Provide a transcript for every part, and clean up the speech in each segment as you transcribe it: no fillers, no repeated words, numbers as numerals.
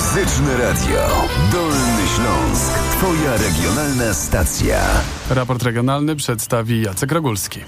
Muzyczne Radio. Dolny Śląsk. Twoja regionalna stacja. Raport regionalny przedstawi Jacek Rogulski.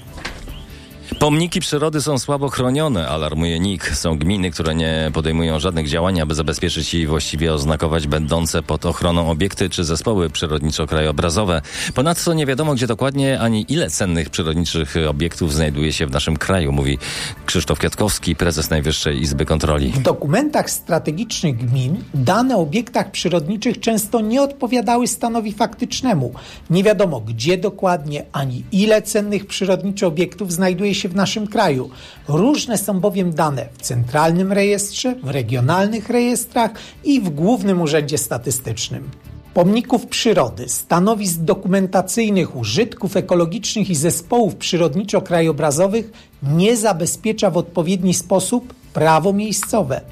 Pomniki przyrody są słabo chronione, alarmuje NIK. Są gminy, które nie podejmują żadnych działań, aby zabezpieczyć i właściwie oznakować będące pod ochroną obiekty czy zespoły przyrodniczo-krajobrazowe. Ponadto nie wiadomo, gdzie dokładnie ani ile cennych przyrodniczych obiektów znajduje się w naszym kraju, mówi Krzysztof Kwiatkowski, prezes Najwyższej Izby Kontroli. W dokumentach strategicznych gmin dane o obiektach przyrodniczych często nie odpowiadały stanowi faktycznemu. Nie wiadomo, gdzie dokładnie ani ile cennych przyrodniczych obiektów znajduje się w naszym kraju. Różne są bowiem dane w Centralnym Rejestrze, w regionalnych rejestrach i w Głównym Urzędzie Statystycznym. Pomników przyrody, stanowisk dokumentacyjnych, użytków ekologicznych i zespołów przyrodniczo-krajobrazowych nie zabezpiecza w odpowiedni sposób prawo miejscowe.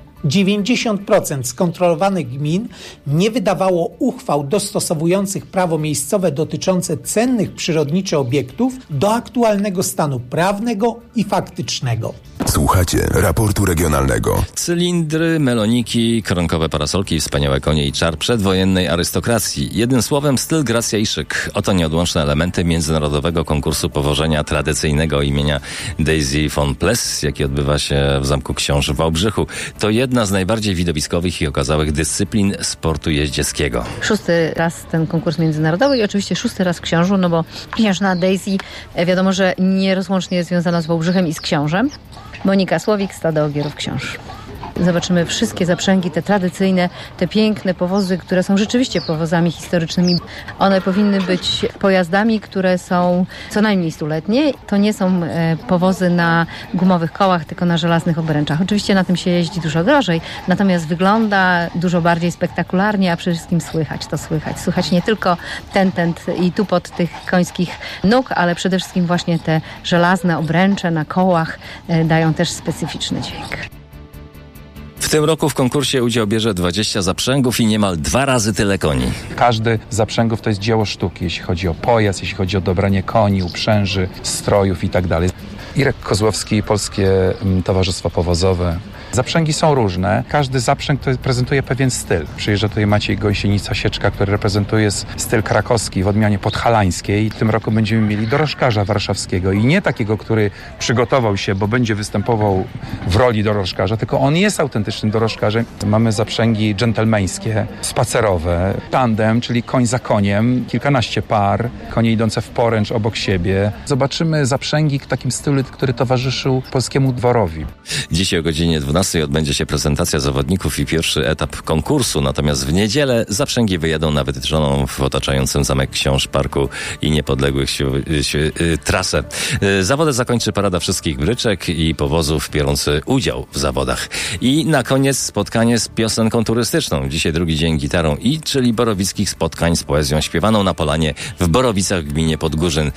90% skontrolowanych gmin nie wydawało uchwał dostosowujących prawo miejscowe dotyczące cennych przyrodniczych obiektów do aktualnego stanu prawnego i faktycznego. Słuchacie raportu regionalnego. Cylindry, meloniki, koronkowe parasolki i wspaniałe konie i czar przedwojennej arystokracji. Jednym słowem styl, gracja i szyk. Oto nieodłączne elementy międzynarodowego konkursu powożenia tradycyjnego imienia Daisy von Pless, jaki odbywa się w Zamku Książ w Wałbrzychu. To jedna z najbardziej widowiskowych i okazałych dyscyplin sportu jeździeckiego. 6. raz ten konkurs międzynarodowy i oczywiście 6. raz w Książu, no bo księżna Daisy wiadomo, że nierozłącznie jest związana z Wałbrzychem i z Książem. Monika Słowik, Stada Ogierów Książ. Zobaczymy wszystkie zaprzęgi, te tradycyjne, te piękne powozy, które są rzeczywiście powozami historycznymi. One powinny być pojazdami, które są co najmniej stuletnie. To nie są powozy na gumowych kołach, tylko na żelaznych obręczach. Oczywiście na tym się jeździ dużo drożej, natomiast wygląda dużo bardziej spektakularnie, a przede wszystkim słychać to słychać. Słychać nie tylko ten i tupot tych końskich nóg, ale przede wszystkim właśnie te żelazne obręcze na kołach dają też specyficzny dźwięk. W tym roku w konkursie udział bierze 20 zaprzęgów i niemal 2 razy tyle koni. Każdy z zaprzęgów to jest dzieło sztuki, jeśli chodzi o pojazd, jeśli chodzi o dobranie koni, uprzęży, strojów itd. Irek Kozłowski, Polskie Towarzystwo Powozowe. Zaprzęgi są różne. Każdy zaprzęg to prezentuje pewien styl. Przyjeżdża tutaj Maciej Gąsienica-Sieczka, który reprezentuje styl krakowski w odmianie podhalańskiej. W tym roku będziemy mieli dorożkarza warszawskiego i nie takiego, który przygotował się, bo będzie występował w roli dorożkarza, tylko on jest autentycznym dorożkarzem. Mamy zaprzęgi dżentelmeńskie, spacerowe, tandem, czyli koń za koniem, kilkanaście par, konie idące w poręcz obok siebie. Zobaczymy zaprzęgi w takim stylu, który towarzyszył polskiemu dworowi. Dzisiaj o godzinie 12 odbędzie się prezentacja zawodników i pierwszy etap konkursu, natomiast w niedzielę zaprzęgi wyjadą na wytyczoną w otaczającym Zamek Książ Parku i Niepodległych trasę. Zawody zakończy parada wszystkich bryczek i powozów biorący udział w zawodach. I na koniec spotkanie z piosenką turystyczną. Dzisiaj drugi dzień gitarą czyli borowickich spotkań z poezją śpiewaną na polanie w Borowicach w gminie Podgórzyn.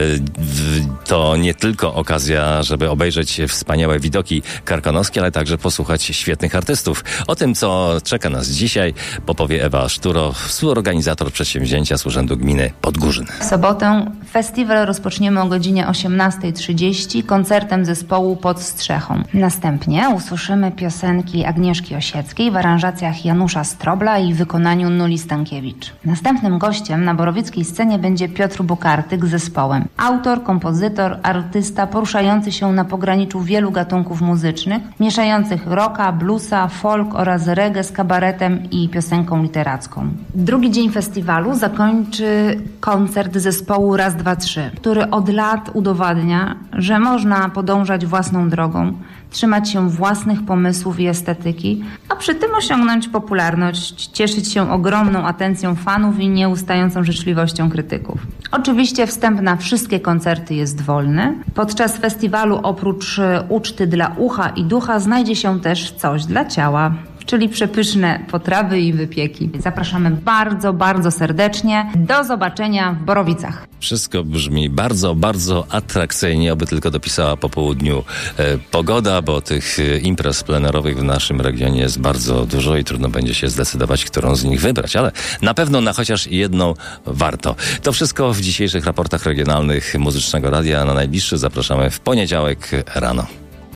To nie tylko okazja, żeby obejrzeć wspaniałe widoki karkonoskie, ale także posłuchać świetnych artystów. O tym, co czeka nas dzisiaj, powie Ewa Szturo, współorganizator przedsięwzięcia z Urzędu Gminy Podgórzyn. W sobotę festiwal rozpoczniemy o godzinie 18:30 koncertem zespołu Pod Strzechą. Następnie usłyszymy piosenki Agnieszki Osieckiej w aranżacjach Janusza Strobla i wykonaniu Nuli Stankiewicz. Następnym gościem na borowickiej scenie będzie Piotr Bukartyk z zespołem. Autor, kompozytor, artysta poruszający się na pograniczu wielu gatunków muzycznych, mieszających rocka, bluesa, folk oraz reggae z kabaretem i piosenką literacką. Drugi dzień festiwalu zakończy koncert zespołu Raz, Dwa, Trzy, który od lat udowadnia, że można podążać własną drogą, trzymać się własnych pomysłów i estetyki, a przy tym osiągnąć popularność, cieszyć się ogromną atencją fanów i nieustającą życzliwością krytyków. Oczywiście wstęp na wszystkie koncerty jest wolny. Podczas festiwalu oprócz uczty dla ucha i ducha znajdzie się też coś dla ciała, czyli przepyszne potrawy i wypieki. Zapraszamy bardzo, bardzo serdecznie. Do zobaczenia w Borowicach. Wszystko brzmi bardzo, bardzo atrakcyjnie, oby tylko dopisała po południu pogoda, bo tych imprez plenerowych w naszym regionie jest bardzo dużo i trudno będzie się zdecydować, którą z nich wybrać, ale na pewno na chociaż jedną warto. To wszystko w dzisiejszych raportach regionalnych Muzycznego Radia. Na najbliższy zapraszamy w poniedziałek rano.